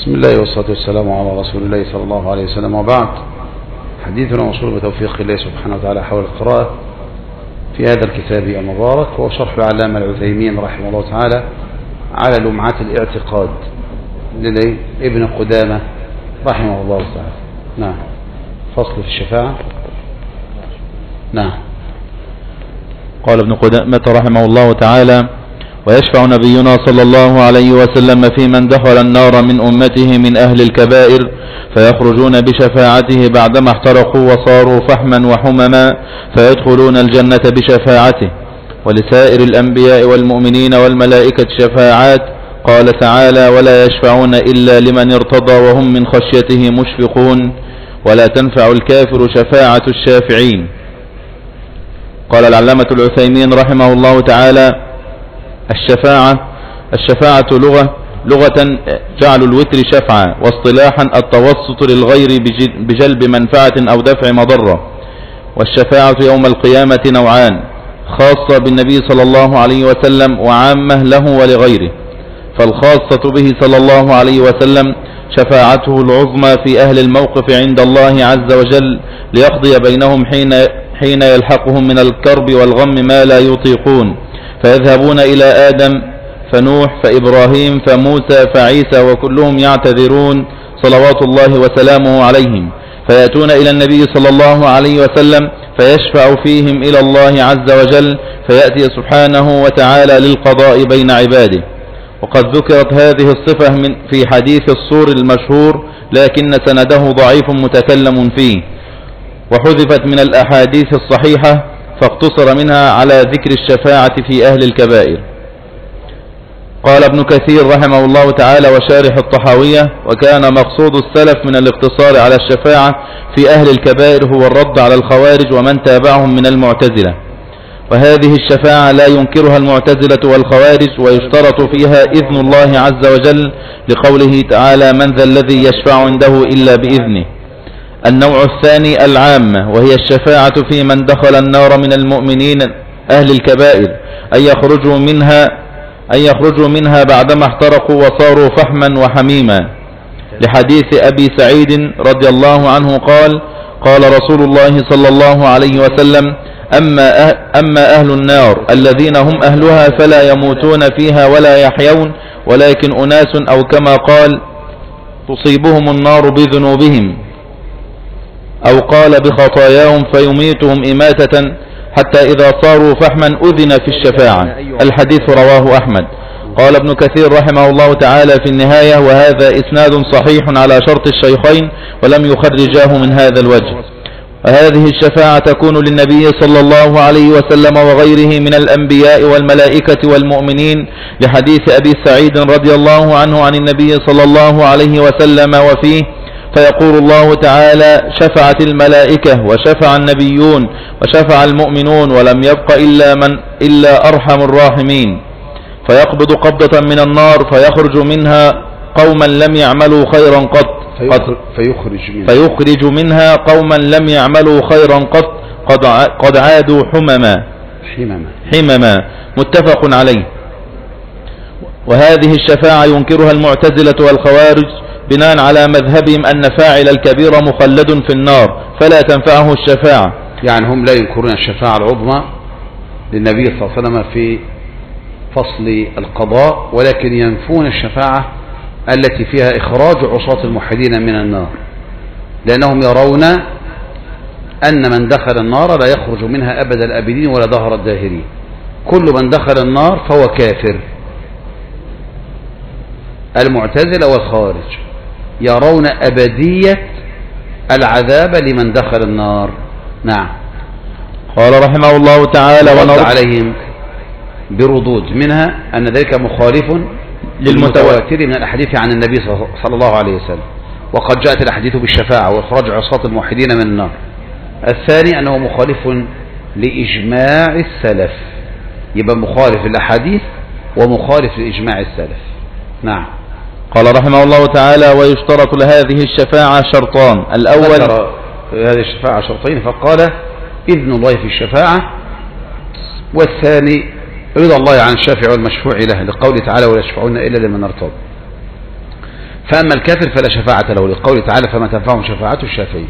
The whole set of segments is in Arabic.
بسم الله والصلاة والسلام على رسول الله صلى الله عليه وسلم، وبعد. حديثنا موصول بتوفيق الله سبحانه وتعالى حول القراءة في هذا الكتاب المبارك، وهو شرح العلامة العثيمين رحمه الله تعالى على لمعات الاعتقاد لابن قدامة رحمه الله تعالى. نعم. فصل في الشفاعة. نعم. قال ابن قدامة رحمه الله تعالى: ويشفع نبينا صلى الله عليه وسلم في من دخل النار من أمته من أهل الكبائر، فيخرجون بشفاعته بعدما احترقوا وصاروا فحما وحمما، فيدخلون الجنة بشفاعته. ولسائر الأنبياء والمؤمنين والملائكة شفاعات، قال تعالى: ولا يشفعون إلا لمن ارتضى وهم من خشيته مشفقون، ولا تنفع الكافر شفاعة الشافعين. قال العلامة العثيمين رحمه الله تعالى: الشفاعة لغة جعل الوتر شفعا، واصطلاحا التوسط للغير بجلب منفعة أو دفع مضرة. والشفاعة يوم القيامة نوعان: خاصة بالنبي صلى الله عليه وسلم وعامة له ولغيره. فالخاصة به صلى الله عليه وسلم شفاعته العظمى في أهل الموقف عند الله عز وجل، ليقضي بينهم حين يلحقهم من الكرب والغم ما لا يطيقون، فيذهبون إلى آدم فنوح فإبراهيم فموسى فعيسى، وكلهم يعتذرون صلوات الله وسلامه عليهم، فيأتون إلى النبي صلى الله عليه وسلم فيشفع فيهم إلى الله عز وجل، فيأتي سبحانه وتعالى للقضاء بين عباده. وقد ذكرت هذه الصفة في حديث الصور المشهور، لكن سنده ضعيف متكلم فيه، وحذفت من الأحاديث الصحيحة، فاقتصر منها على ذكر الشفاعة في أهل الكبائر. قال ابن كثير رحمه الله تعالى وشارح الطحاوية: وكان مقصود السلف من الاقتصار على الشفاعة في أهل الكبائر هو الرد على الخوارج ومن تابعهم من المعتزلة. وهذه الشفاعة لا ينكرها المعتزلة والخوارج، ويشترط فيها إذن الله عز وجل، لقوله تعالى: من ذا الذي يشفع عنده إلا بإذنه. النوع الثاني العامة، وهي الشفاعة في من دخل النار من المؤمنين أهل الكبائر، أن يخرجوا منها بعدما احترقوا وصاروا فحما وحميما، لحديث أبي سعيد رضي الله عنه قال: قال رسول الله صلى الله عليه وسلم: أما أهل النار الذين هم أهلها فلا يموتون فيها ولا يحيون، ولكن أناس، أو كما قال: تصيبهم النار بذنوبهم، أو قال بخطاياهم، فيميتهم إماتة حتى إذا صاروا فحما أذن في الشفاعة. الحديث رواه أحمد. قال ابن كثير رحمه الله تعالى في النهاية: وهذا إسناد صحيح على شرط الشيخين، ولم يخرجاه من هذا الوجه. وهذه الشفاعة تكون للنبي صلى الله عليه وسلم وغيره من الأنبياء والملائكة والمؤمنين، لحديث أبي سعيد رضي الله عنه عن النبي صلى الله عليه وسلم وفيه: فيقول الله تعالى: شفعت الملائكة وشفع النبيون وشفع المؤمنون، ولم يبق إلا أرحم الراحمين. فيقبض قبضة من النار، فيخرج منها قوما لم يعملوا خيرا قط، فيخرج منها قوما لم يعملوا خيرا قد عادوا حمما. متفق عليه. وهذه الشفاعة ينكرها المعتزلة والخوارج بناء على مذهبهم أن فاعل الكبيرة مخلد في النار، فلا تنفعه الشفاعة. يعني هم لا ينكرون الشفاعة العظمى للنبي صلى الله عليه وسلم في فصل القضاء، ولكن ينفون الشفاعة التي فيها إخراج عصاة الموحدين من النار، لأنهم يرون أن من دخل النار لا يخرج منها أبد الأبدين ولا دهر الداهرين. كل من دخل النار فهو كافر. المعتزلة والخوارج يرون أبدية العذاب لمن دخل النار. نعم. قال رحمه الله تعالى: ونرد عليهم بردود، منها أن ذلك مخالف للمتواتر من الأحاديث عن النبي صلى الله عليه وسلم، وقد جاءت الأحاديث بالشفاعة وإخراج عصاة الموحدين من النار. الثاني أنه مخالف لإجماع السلف، يبقى مخالف للأحاديث ومخالف لإجماع السلف. نعم. قال رحمه الله تعالى: ويشترط لهذه الشفاعة شرطان: الأول هذه الشفاعة شرطين، فقال: إذن الله في الشفاعة، والثاني رضا الله عن الشافع والمشفوع له، لقوله تعالى: ولا يشفعون إلا لمن ارتضى. فأما الكافر فلا شفاعة له، لقوله تعالى فما تنفعهم شفاعة الشافعين،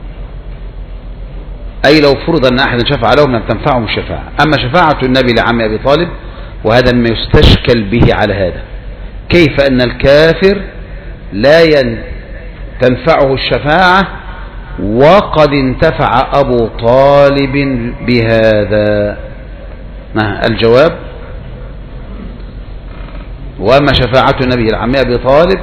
أي لو فرض أن أحدا شفع لهم لم تنفعهم الشفاعة. أما شفاعة النبي لعم أبي طالب وهذا ما يستشكل به على هذا، كيف أن الكافر لا تنفعه الشفاعة وقد انتفع أبو طالب بهذا؟ الجواب: وأما شفاعة النبي لعم أبي طالب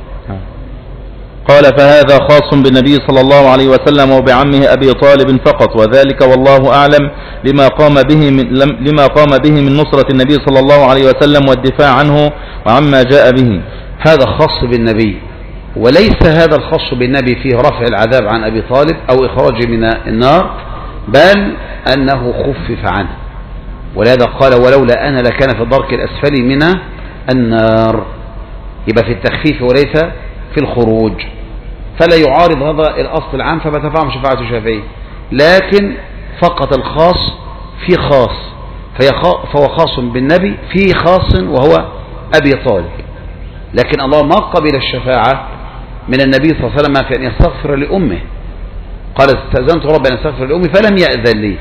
قال فهذا خاص بالنبي صلى الله عليه وسلم وبعمه أبي طالب فقط، وذلك والله أعلم لما قام به من نصرة النبي صلى الله عليه وسلم والدفاع عنه وعما جاء به. هذا خاص بالنبي، وليس هذا الخاص بالنبي فيه رفع العذاب عن أبي طالب أو إخراجه من النار، بل أنه خفف عنه، ولهذا قال ولولا أنا لكان في الدرك الأسفل من النار، يبقى في التخفيف وليس في الخروج، فلا يعارض هذا الأصل العام فما تنفعهم شفاعة الشافعين، لكن فقط الخاص في خاص، فهو خاص بالنبي في خاص وهو أبي طالب. لكن الله ما قبل الشفاعة من النبي صلى الله عليه وسلم في أن يستغفر لأمه، قال استأذنت ربي أن يستغفر لأمي فلم يأذن لي،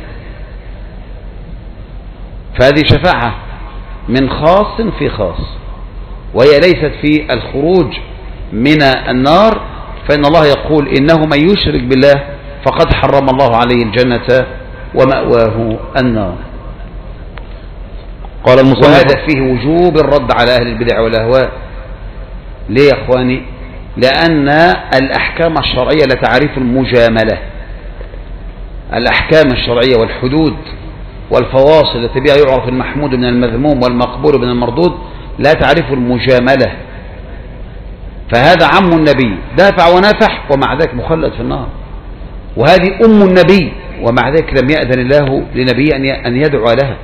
فهذه شفاعة من خاص في خاص، وهي ليست في الخروج من النار، فإن الله يقول إنه من يشرك بالله فقد حرم الله عليه الجنة ومأواه النار. قال المصنف وهذا فيه وجوب الرد على أهل البدع والأهواء. ليه يا أخواني؟ لأن الأحكام الشرعية لا تعرف المجاملة، الأحكام الشرعية والحدود والفواصل التي بها يعرف المحمود من المذموم والمقبول من المردود لا تعرف المجاملة، فهذا عم النبي دافع ونافح ومع ذلك مخلد في النار، وهذه أم النبي ومع ذلك لم يأذن الله لنبي أن يدعو لها،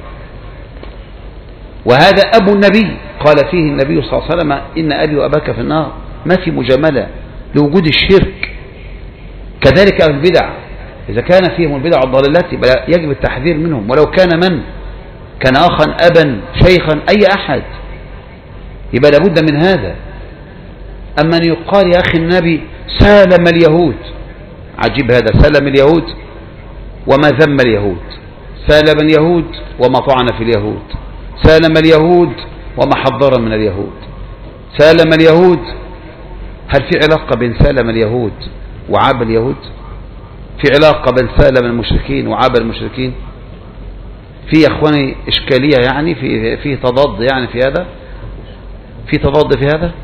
وهذا أبو النبي قال فيه النبي صلى الله عليه وسلم إن أبي وأباك في النار، ما في مجاملة لوجود الشرك. كذلك أهل البدع إذا كان فيهم البدع والضلالات يجب التحذير منهم، ولو كان من كان أخا أبا شيخا أي أحد، يبقى لابد من هذا. أما أن يقال يا أخي النبي سالم اليهود، عجيب هذا، سالم اليهود وما ذم اليهود، سالم اليهود وما طعن في اليهود، سالم اليهود وما حضر من اليهود، سالم اليهود. هل في علاقة بين سالم اليهود وعاب اليهود؟ في علاقة بين سالم المشركين وعاب المشركين؟ في يا اخواني إشكالية يعني في تضاد يعني في هذا، في تضاد في هذا.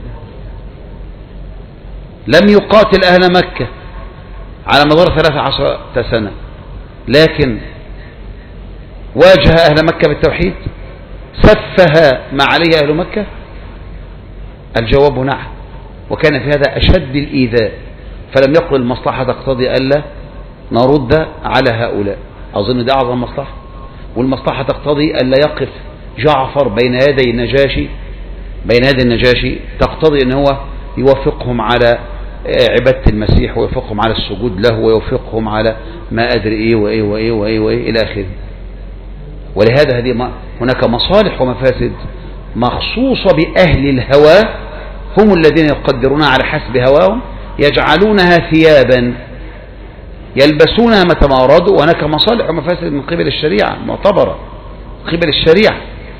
لم يقاتل أهل مكة على مدار 13 سنة، لكن واجه أهل مكة بالتوحيد، سفه ما عليه أهل مكة. الجواب نعم، وكان في هذا أشد الإيذاء، فلم يقل المصلحة تقتضي ألا نرد على هؤلاء، أظن ده أعظم مصلحة، والمصلحة تقتضي ألا يقف جعفر بين يدي النجاشي تقتضي أن هو يوافقهم على عبادة المسيح ويوافقهم على السجود له ويوافقهم على ما أدري إيه وإيه وإيه وإيه وإيه إلى آخره. ولهذا هناك مصالح ومفاسد مخصوصة بأهل الهوى، هم الذين يقدرون على حسب هواهم، يجعلونها ثيابا يلبسونها متى ما أرادوا، وهناك مصالح ومفاسد من قبل الشريعة معتبرة من قبل الشريعة.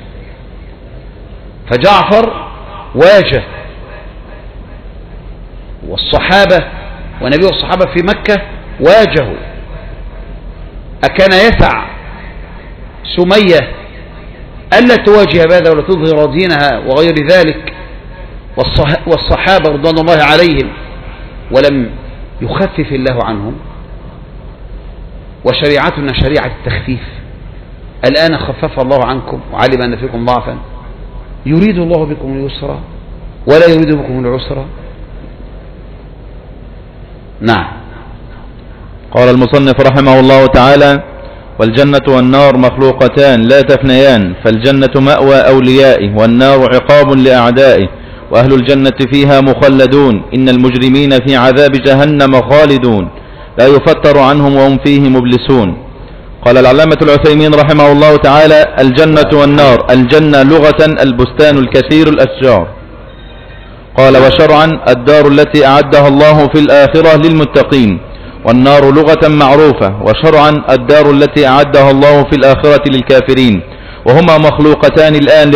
فجعفر واجه، والصحابة ونبي الصحابة في مكة واجهوا. أكان يسع سمية ألا تواجه هذا ولا تظهر دينها وغير ذلك، والصحابة رضوان الله عليهم، ولم يخفف الله عنهم؟ وشريعتنا شريعة التخفيف، الآن خفف الله عنكم وعلم أن فيكم ضعفا، يريد الله بكم اليسر ولا يريد بكم العسر. نعم. قال المصنف رحمه الله تعالى: والجنة والنار مخلوقتان لا تفنيان، فالجنة مأوى أوليائه والنار عقاب لأعدائه، وأهل الجنة فيها مخلدون، إن المجرمين في عذاب جهنم خالدون لا يفتر عنهم وهم فيه مبلسون. قال العلامة العثيمين رحمه الله تعالى: الجنة والنار، الجنة لغة البستان الكثير الأشجار، قال وشرعا الدار التي أعدها الله في الآخرة للمتقين، والنار لغة معروفة، وشرعا الدار التي أعدها الله في الآخرة للكافرين، وهما مخلوقتان الآن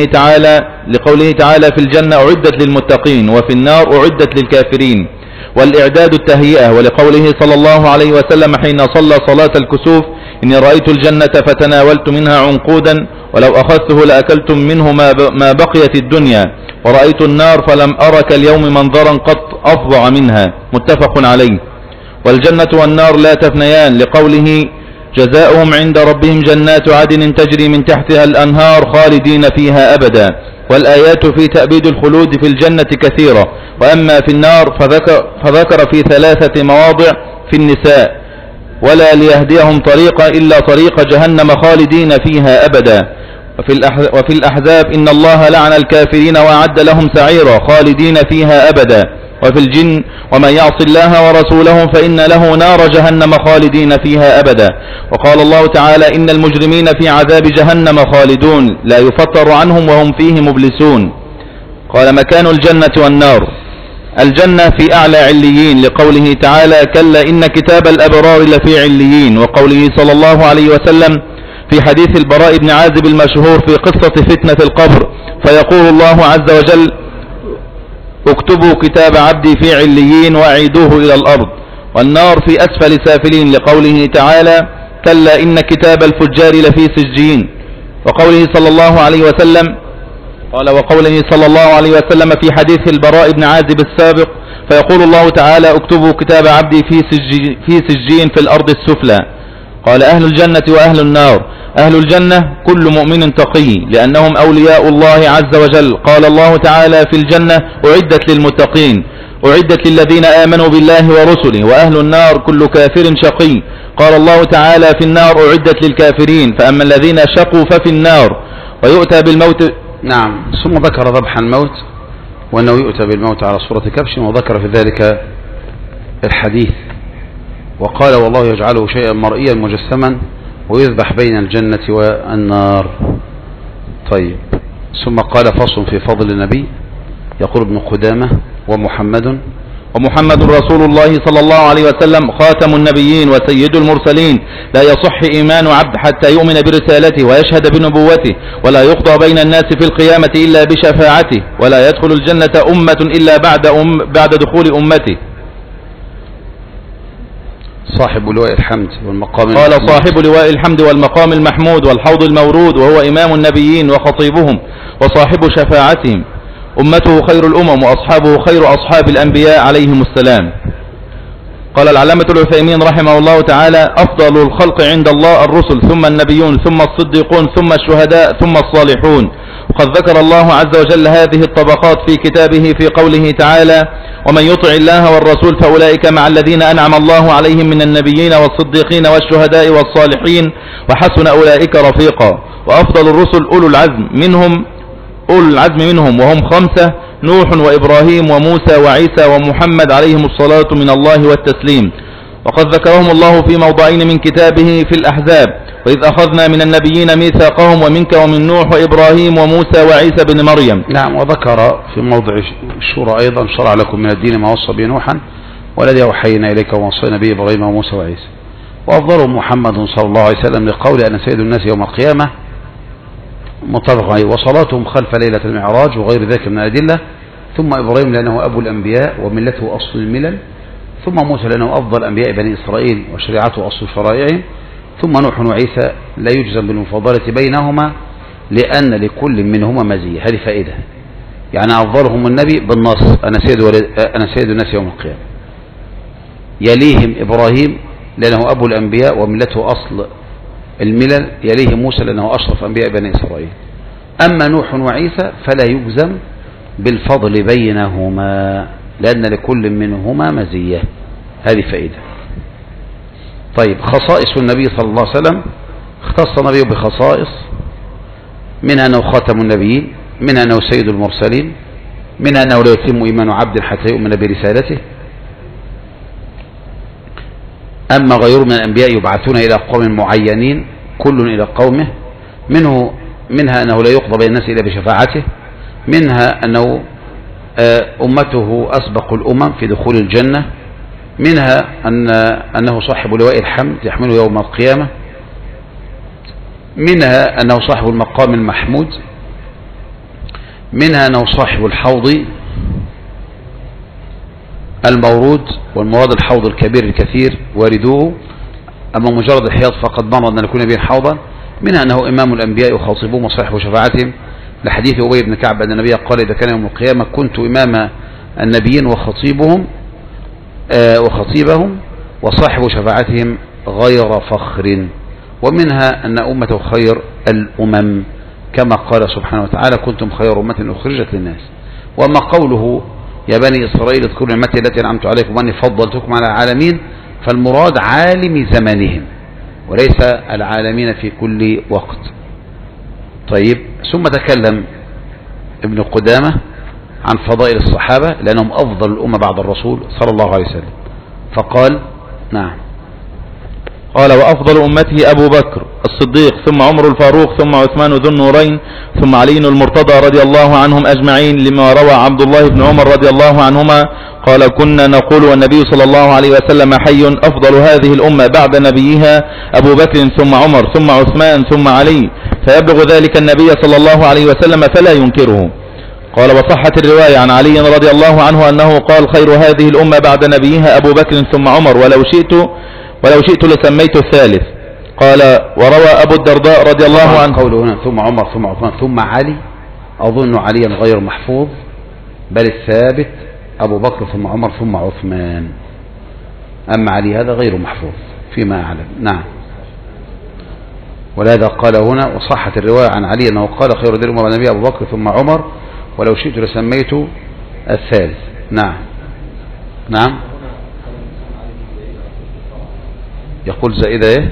لقوله تعالى في الجنة أعدت للمتقين، وفي النار أعدت للكافرين، والإعداد التهيئة، ولقوله صلى الله عليه وسلم حين صلى صلاة الكسوف إني رأيت الجنة فتناولت منها عنقودا ولو أخذته لأكلتم منه ما بقيت الدنيا، ورأيت النار فلم أرك اليوم منظرا قط أفظع منها، متفق عليه. والجنة والنار لا تفنيان لقوله جزاؤهم عند ربهم جنات عدن تجري من تحتها الأنهار خالدين فيها أبدا. والآيات في تأبيد الخلود في الجنة كثيرة، وأما في النار فذكر في 3 مواضع في النساء ولا ليهديهم طريقا إلا طريق جهنم خالدين فيها أبدا. وفي الأحزاب إن الله لعن الكافرين وأعد لهم سعيرا خالدين فيها أبدا. وفي الجن ومن يعص الله ورسوله فإن له نار جهنم خالدين فيها أبدا. وقال الله تعالى إن المجرمين في عذاب جهنم خالدون لا يفتر عنهم وهم فيه مبلسون. قال مكان الجنة والنار: الجنة في أعلى عليين لقوله تعالى كلا إن كتاب الأبرار لفي عليين، وقوله صلى الله عليه وسلم في حديث البراء بن عازب المشهور في قصة فتنة القبر فيقول الله عز وجل اكتبوا كتاب عبدي في عليين وأعيدوه إلى الأرض. والنار في أسفل سافلين لقوله تعالى كلا إن كتاب الفجار لفي سجين. وقوله صلى الله عليه وسلم وقوله صلى الله عليه وسلم في حديث البراء بن عازب السابق فيقول الله تعالى اكتبوا كتاب عبدي في سجين في الأرض السفلى. قال أهل الجنة وأهل النار: أهل الجنة كل مؤمن تقي لأنهم أولياء الله عز وجل. قال الله تعالى في الجنة أعدت للمتقين، أعدت للذين آمنوا بالله ورسله. وأهل النار كل كافر شقي. قال الله تعالى في النار أعدت للكافرين، فأما الذين شقوا ففي النار ويؤتى بالموت. نعم. ثم ذكر ذبح الموت وأنه يؤتى بالموت على صورة كبش، وذكر في ذلك الحديث وقال والله يجعله شيئا مرئيا مجسما ويذبح بين الجنة والنار. طيب. ثم قال فصل في فضل النبي. يقول ابن قدامة ومحمد رسول الله صلى الله عليه وسلم خاتم النبيين وسيد المرسلين، لا يصح إيمان عبد حتى يؤمن برسالته ويشهد بنبوته، ولا يقضى بين الناس في القيامة إلا بشفاعته، ولا يدخل الجنة أمة إلا بعد دخول أمته. صاحب لواء الحمد والمقام قال صاحب لواء الحمد والمقام المحمود والحوض المورود، وهو إمام النبيين وخطيبهم وصاحب شفاعتهم. أمته خير الأمم وأصحابه خير أصحاب الأنبياء عليهم السلام. قال العلامة العثيمين رحمه الله تعالى أفضل الخلق عند الله الرسل، ثم النبيون، ثم الصديقون، ثم الشهداء، ثم الصالحون. وقد ذكر الله عز وجل هذه الطبقات في كتابه في قوله تعالى ومن يطع الله والرسول فأولئك مع الذين أنعم الله عليهم من النبيين والصديقين والشهداء والصالحين وحسن أولئك رفيقا. وأفضل الرسل أولو العزم منهم وهم 5: نوح وإبراهيم وموسى وعيسى ومحمد عليهم الصلاة من الله والتسليم. وقد ذكرهم الله في موضعين من كتابه في الأحزاب: وإذ أخذنا من النبيين ميثاقهم ومنك ومن نوح وإبراهيم وموسى وعيسى بن مريم. نعم. وذكر في موضع الشورى أيضا شرع لكم من الدين ما وصى به نوحا والذي أوحينا إليك ووصينا به إبراهيم وموسى وعيسى. وأفضلهم محمد صلى الله عليه وسلم لقول أن سيد الناس يوم القيامة متفق عليه، وصلاتهم خلف ليلة المعراج وغير ذلك من الأدلة. ثم إبراهيم لأنه أبو الأنبياء وملته أصل الملل، ثم موسى لأنه أفضل أنبياء بني إسرائيل وشريعته أصل شرائعهم، ثم نوح وعيسى لا يجزم بالمفاضلة بينهما لأن لكل منهما مزية. هذه فائدة، يعني أفضلهم النبي بالنص أنا سيد الناس يوم القيامة. يليهم إبراهيم لأنه أبو الأنبياء وملته أصل الملل، يليه موسى لأنه أشرف أنبياء بني إسرائيل. أما نوح وعيسى فلا يجزم بالفضل بينهما لأن لكل منهما مزية. هذه فائدة. طيب. خصائص النبي صلى الله عليه وسلم: اختص النبي بخصائص، منها أنه خاتم النبيين، منها أنه سيد المرسلين، منها أنه لا يتم إيمان عبد حتى يؤمن برسالته. أما غيره من الأنبياء يبعثون إلى قوم معينين كل إلى قومه، منها أنه لا يقضى بين الناس إلا بشفاعته، منها أنه أمته أسبق الأمم في دخول الجنة، منها أنه صاحب لواء الحمد يحمله يوم القيامة، منها أنه صاحب المقام المحمود، منها أنه صاحب الحوض المورود، والمراد الحوض الكبير الكثير واردوه، أما مجرد الحياض فقد مر أن يكون به حوضا. منها أنه إمام الأنبياء وخاطبهم وصاحب شفاعتهم، لحديث أبي بن كعب أن النبي قال إذا كان يوم القيامة كنت إمام النبيين وخطيبهم وصاحب شفاعتهم غير فخر. ومنها أن أمته خير الأمم كما قال سبحانه وتعالى كنتم خير أمة أخرجت للناس. وما قوله يا بني إسرائيل اذكروا نعمتي التي أنعمت عليكم وأني فضلتكم على العالمين، فالمراد عالم زمانهم وليس العالمين في كل وقت. طيب، ثم تكلم ابن قدامة عن فضائل الصحابة لأنهم أفضل الأمة بعد الرسول صلى الله عليه وسلم، فقال نعم، قال وأفضل أمته أبو بكر الصديق، ثم عمر الفاروق، ثم عثمان ذو النورين، ثم علي المرتضى رضي الله عنهم أجمعين، لما روى عبد الله بن عمر رضي الله عنهما قال كنا نقول والنبي صلى الله عليه وسلم حي أفضل هذه الأمة بعد نبيها أبو بكر ثم عمر ثم عثمان ثم علي، فيبلغ ذلك النبي صلى الله عليه وسلم فلا ينكره. قال وصحت الرواية عن علي رضي الله عنه أنه قال خير هذه الأمة بعد نبيها أبو بكر ثم عمر ولو شئت لسميت الثالث. قال وروى أبو الدرداء رضي الله عنه قوله هنا ثم عمر ثم عثمان ثم علي، أظن عليا غير محفوظ، بل الثابت أبو بكر ثم عمر ثم عثمان، أما علي هذا غير محفوظ فيما أعلم. نعم، ولهذا قال هنا وصحت الرواية عن علي أنه قال خير هذه الأمة بعد النبي أبو بكر ثم عمر ولو شئت لسميت الثالث. نعم نعم، يقول زائدة ايه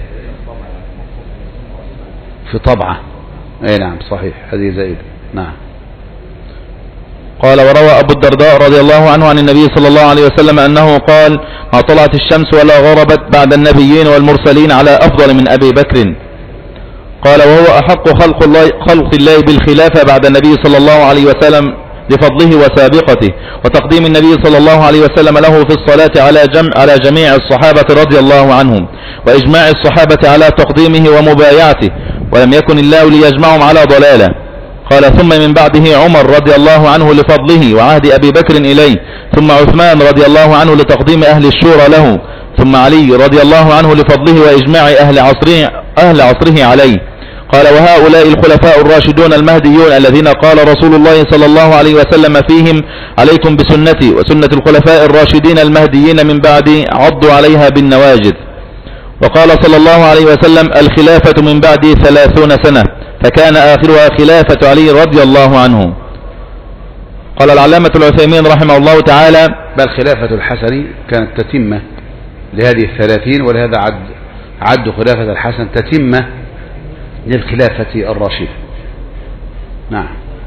في طبعة، ايه نعم صحيح هذه زائدة. نعم. قال وروى أبو الدرداء رضي الله عنه عن النبي صلى الله عليه وسلم أنه قال ما طلعت الشمس ولا غربت بعد النبيين والمرسلين على أفضل من أبي بكر. قال وهو أحق خلق الله بالخلافة بعد النبي صلى الله عليه وسلم لفضله وسابقته وتقديم النبي صلى الله عليه وسلم له في الصلاة على جميع الصحابة رضي الله عنهم، وإجماع الصحابة على تقديمه ومبايعته، ولم يكن الله ليجمعهم على ضلالة. قال ثم من بعده عمر رضي الله عنه لفضله وعهد أبي بكر إليه، ثم عثمان رضي الله عنه لتقديم أهل الشورى له، ثم علي رضي الله عنه لفضله وإجماع أهل عصره عليه. قال وهؤلاء الخلفاء الراشدون المهديون الذين قال رسول الله صلى الله عليه وسلم فيهم عليكم بسنتي وسنة الخلفاء الراشدين المهديين من بعدي عضوا عليها بالنواجذ. وقال صلى الله عليه وسلم الخلافة من بعدي 30 سنة، فكان آخرها خلافة علي رضي الله عنه. قال العلامة العثيمين رحمه الله تعالى بل خلافة الحسن كانت تتمة لهذه 30، ولهذا عد خلافة الحسن تتمة للخلافة الراشدة. نعم.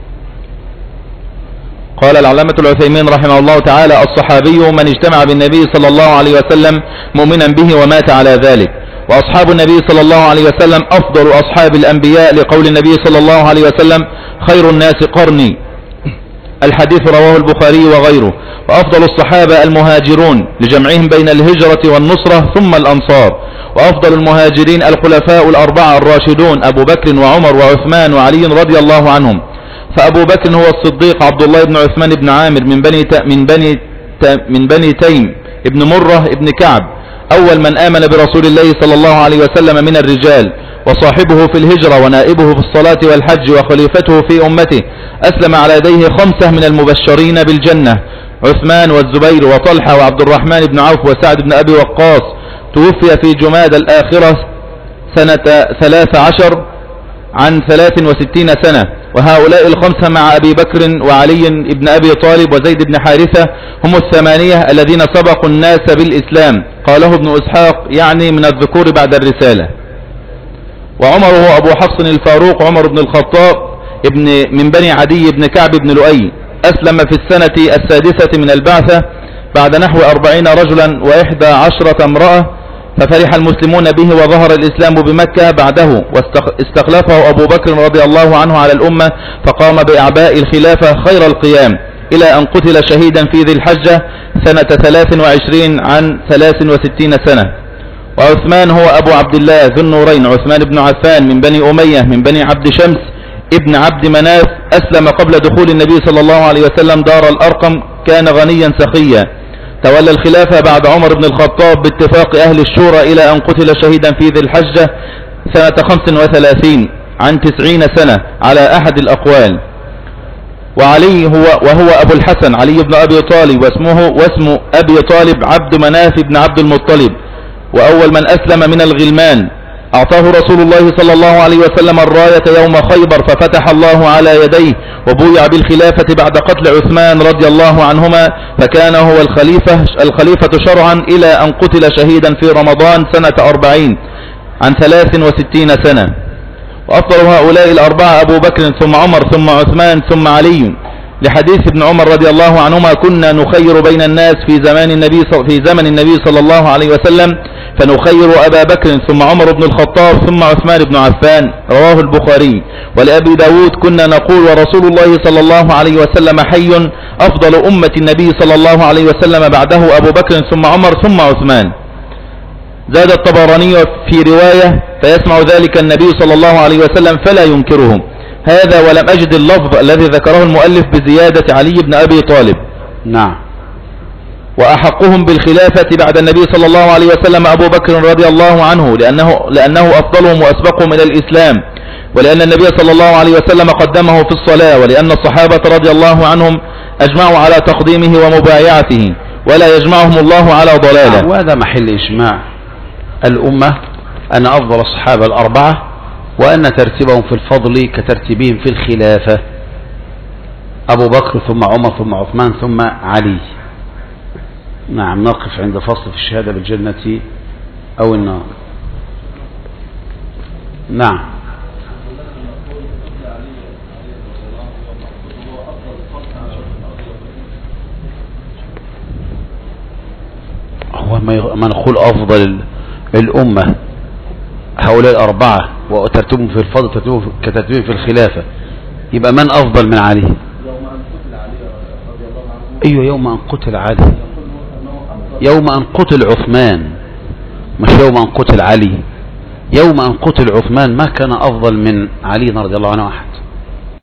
قال العلامة العثيمين رحمه الله تعالى الصحابي من اجتمع بالنبي صلى الله عليه وسلم مؤمنا به ومات على ذلك. وأصحاب النبي صلى الله عليه وسلم أفضل أصحاب الأنبياء لقول النبي صلى الله عليه وسلم خير الناس قرني، الحديث رواه البخاري وغيره. وأفضل الصحابة المهاجرون لجمعهم بين الهجرة والنصرة ثم الأنصار. وأفضل المهاجرين الخلفاء الأربعة الراشدون أبو بكر وعمر وعثمان وعلي رضي الله عنهم. فأبو بكر هو الصديق عبد الله بن عثمان بن عامر من بني تيم ابن مرة ابن كعب، أول من آمن برسول الله صلى الله عليه وسلم من الرجال، وصاحبه في الهجرة ونائبه في الصلاة والحج وخليفته في أمته. أسلم على يديه 5 من المبشرين بالجنة، عثمان والزبير وطلحة وعبد الرحمن بن عوف وسعد بن أبي وقاص. توفي في جماد الآخرة سنة 13 عن 63 سنة. وهؤلاء 5 مع أبي بكر وعلي بن أبي طالب وزيد بن حارثة هم 8 الذين سبقوا الناس بالإسلام. قاله ابن إسحاق يعني من الذكور بعد الرسالة. وعمر هو أبو حفص الفاروق عمر بن الخطاب من بني عدي بن كعب بن لؤي. أسلم في السنة 6 من البعثة بعد نحو 40 رجلا و11 امرأة، ففرح المسلمون به وظهر الإسلام بمكة بعده، واستخلفه أبو بكر رضي الله عنه على الأمة، فقام بإعباء الخلافة خير القيام، إلى أن قتل شهيدا في ذي الحجة سنة 23 عن 63 سنة. وعثمان هو أبو عبد الله ذو النورين عثمان بن عفان من بني أمية من بني عبد شمس ابن عبد مناف، أسلم قبل دخول النبي صلى الله عليه وسلم دار الأرقم، كان غنيا سخيا. تولى الخلافة بعد عمر بن الخطاب باتفاق أهل الشورى إلى أن قتل شهيدا في ذي الحجة سنة 35 عن 90 سنة على أحد الأقوال. وعلي وهو أبو الحسن علي بن أبي طالب، واسم أبي طالب عبد مناف بن عبد المطلب، وأول من أسلم من الغلمان. أعطاه رسول الله صلى الله عليه وسلم الراية يوم خيبر ففتح الله على يديه، وبويع بالخلافة بعد قتل عثمان رضي الله عنهما، فكان هو الخليفة شرعا إلى أن قتل شهيدا في رمضان سنة 40 عن 63 سنة. وأفضل هؤلاء الأربعة أبو بكر ثم عمر ثم عثمان ثم علي، لحديث ابن عمر رضي الله عنهما: كنا نخير بين الناس في زمن النبي صلى الله عليه وسلم، فنخير أبا بكر ثم عمر بن الخطاب ثم عثمان بن عفان، رواه البخاري. ولأبي داود: كنا نقول ورسول الله صلى الله عليه وسلم حي، أفضل أمة النبي صلى الله عليه وسلم بعده أبو بكر ثم عمر ثم عثمان. زاد الطبراني في رواية: فيسمع ذلك النبي صلى الله عليه وسلم فلا ينكرهم. هذا ولم أجد اللفظ الذي ذكره المؤلف بزيادة علي بن أبي طالب. نعم. وأحقهم بالخلافة بعد النبي صلى الله عليه وسلم أبو بكر رضي الله عنه، لأنه أفضلهم وأسبقهم إلى الإسلام، ولأن النبي صلى الله عليه وسلم قدمه في الصلاة، ولأن الصحابة رضي الله عنهم أجمعوا على تقديمه ومبايعته، ولا يجمعهم الله على ضلاله. وهذا محل إجماع الأمة أن أفضل الصحابة الأربعة، وأن ترتيبهم في الفضل كترتيبهم في الخلافة: أبو بكر ثم عمر ثم عثمان ثم علي. نعم. نقف عند فصل في الشهادة بالجنة أو النار. نعم. هو ما نقول أفضل الأمة هؤلاء الأربعة وترتيبهم في الفضل كترتيبهم في الخلافة، يبقى من أفضل من علي؟ أيوة، يوم أن قتل علي، يوم أن قتل عثمان، مش يوم أن قتل علي. يوم أن قتل عثمان ما كان أفضل من علي رضي الله عنه أحد.